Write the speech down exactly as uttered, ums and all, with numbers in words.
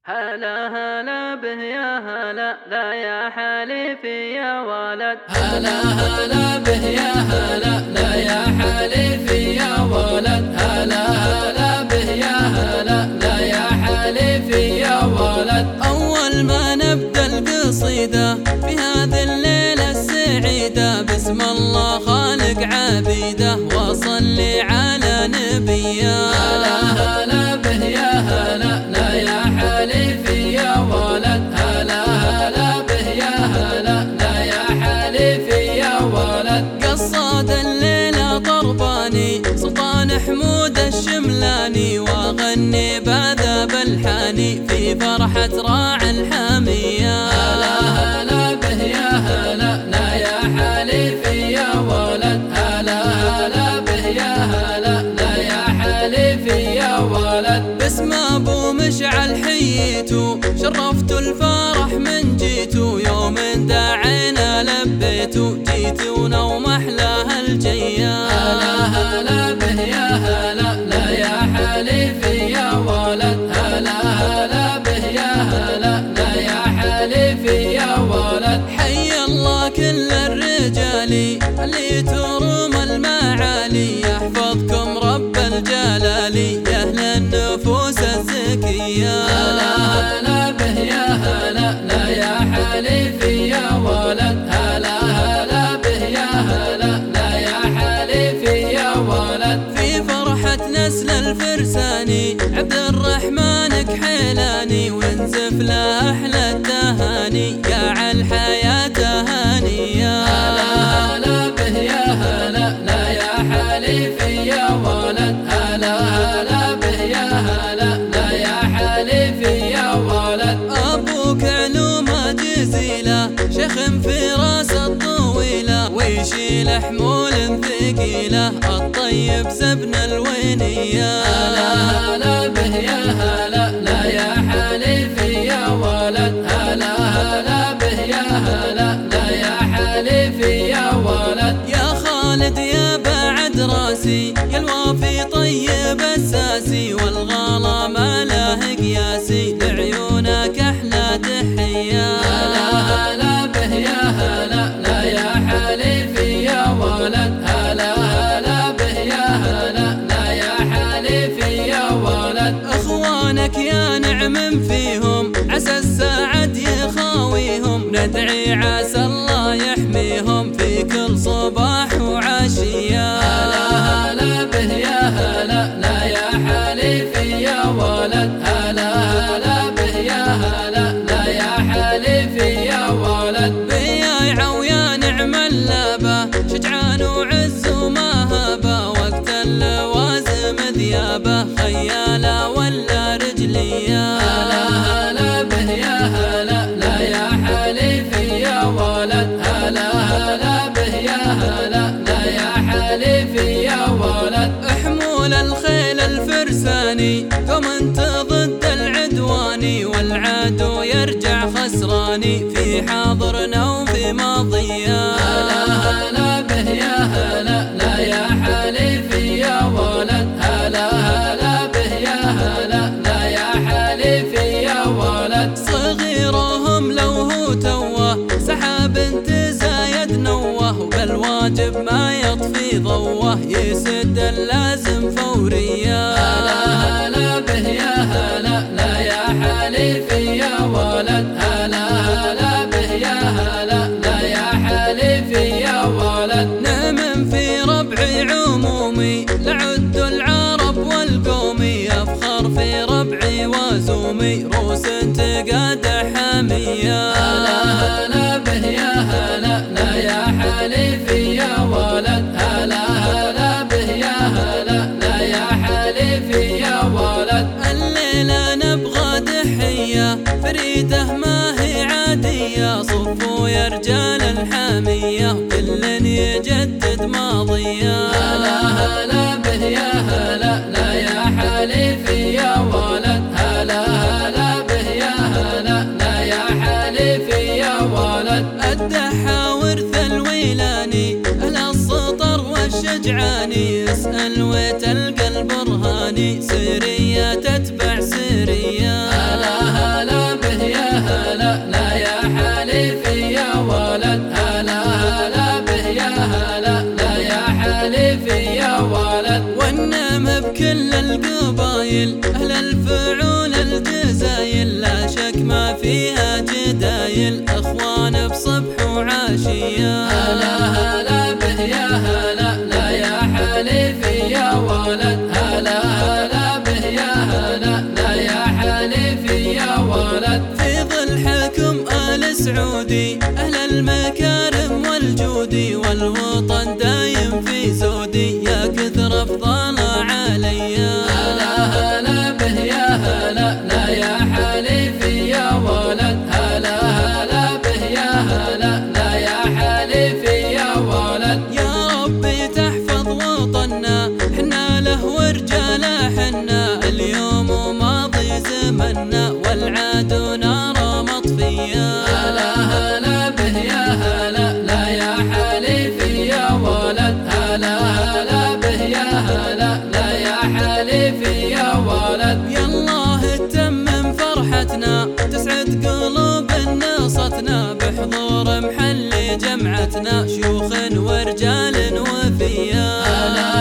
هلا هلا به يا هلا لا يا حليفي يا ولد. هلا هلا به يا هلا لا يا حليفي يا ولد. هلا هلا به يا هلا لا يا حليفي يا ولد. أول ما نبدأ القصيدة في هذه الليلة السعيدة بسم الله خالق عبيده وصلي على نبيه. هلا هلا به يا هلا لا يا حليفي يا ولد. هلا هلا به يا هلا لا يا حليفي يا ولد. قصاد الليلة طرباني سلطان حمود الشملاني واغني بهذا بالحاني في فرحة راعي الحامية. هلا هلا به يا هلا لا يا حليفي يا ولد. هلا هلا به يا هلا لا يا حليفي يا ولد. باسم ابو مشعل حييتو شرفتوا الفرح من جيتو يوم دعينا لبيتو جيتونا ومحلاها الجيا. هلا هلا به يا هلا لا يا حليفي يا ولد. هلا هلا به يا هلا لا يا حليفي يا ولد. حي الله كل الرجال اللي تروم المعالي يحفظكم رب الجلال يا اهل النفوس الزكيه. هلا هلا به يا هلا لا يا حليفي يا ولد. هلا هلا به يا هلا لا يا حليفي يا ولد. في فرحة نسل الفرساني عبد الرحمن كحيلاني ونزف له أحلى التهاني يا الحياة هانية. هلا هلا به يا هلا لا يا حليفي يا ولد. هلا هلا به يا هلا لا يا حليفي يا ولد. أبوك علومه جزيلة شيخ في راس الطويلة ويشيل حمول ثقيلة الطيب زبن الوينية. هلا هلا به يا هلا لا يا حليفي يا ولد. هلا هلا به يا هلا لا يا حليفي يا ولد. يا خالد يا بعد راسي يا الوافي طيب الساسي والغلا ما له قياسي لعيونك احلى تحيه. هلا هلا به يا هلا لا يا حليفي يا ولد. هلا هلا به يا هلا لا يا حليفي يا ولد. اخوانك يا نعم فيهم عسى السعد يخاويهم ندعي عسى الله يحميهم في كل صباح وعشيه. هلا هلا به يا هلا لا يا حليفي يا ولد. هلا هلا به يا هلا لا يا حليفي يا ولد. بيايع ويا نعم اللابه شجعان وعز ومهابه وقت اللوازم ذيابه خياله ولا رجليه. هلا هلا به يا هلا لا يا حليفي يا ولد. هلا هلا به يا هلا لا يا حليفي يا ولد. حمول الخيل الفرساني قوم انت ضد العدواني والعدو يرجع خسراني في حاضرنا وفي ماضيه. هلا هلا به يا هلا لا يا حليفي يا ولد. هلا هلا به يا هلا لا يا حليفي يا ولد. صغيرهم لو هو توه سحاب تزايد نوه وبالواجب ما يطفي ضوه يسد اللازم فوريه. هلا هلا به يا هلا لا يا حليفي يا ولد. هلا هلا به يا هلا لا يا حليفي يا ولد. نمن في ربعي عمومي لعد العرب والقومي افخر في ربعي وزومي روس تقاد حاميه. هلا هلا به يا هلا لا يا حليفي يا ولد. هلا هلا به يا هلا لا يا حليفي يا ولد. الليلة نبغى دحية فريدة ما هي عادية صفوا يا رجال الحامية كل يجدد ماضيه. هلا هلا به يا هلا لا يا حليفي يا ولد. هلا هلا به يا هلا لا يا حليفي يا ولد. الدحى ورث الويلاني أهل السطر والشجعاني اسأل وتلقى البرهاني سرية تتبع سرية. هلا هلا الفضايل أهل الفعول الجزايل لا شك ما فيها جدايل أخوان بصبح وعشية. هلا هلا به يا هلا لا يا حليفي يا ولد هلا هلا به يا هلا لا يا حليفي يا ولد. في ظل حكم آل سعودي أهل المكارم والجودي والوطن دايم في زودي يا كثر أفضل عليا. هلا هلا به يا هلا لا يا حليفي يا ولد هلا هلا به يا هلا لا يا حليفي يا ولد. يا ربي تحفظ وطننا حنا له ورجاله حنا اليوم وماضي زمنا والعاد نار مطفية. هلا هلا به يا هلا لا يا حليفي يا ولد هلا هلا به يا هلا لا يا حليفي يا ولد. يا الله تتمم فرحتنا تسعد قلوب نصتنا بحضور محل جمعتنا شيوخ ورجال وفيا. هلا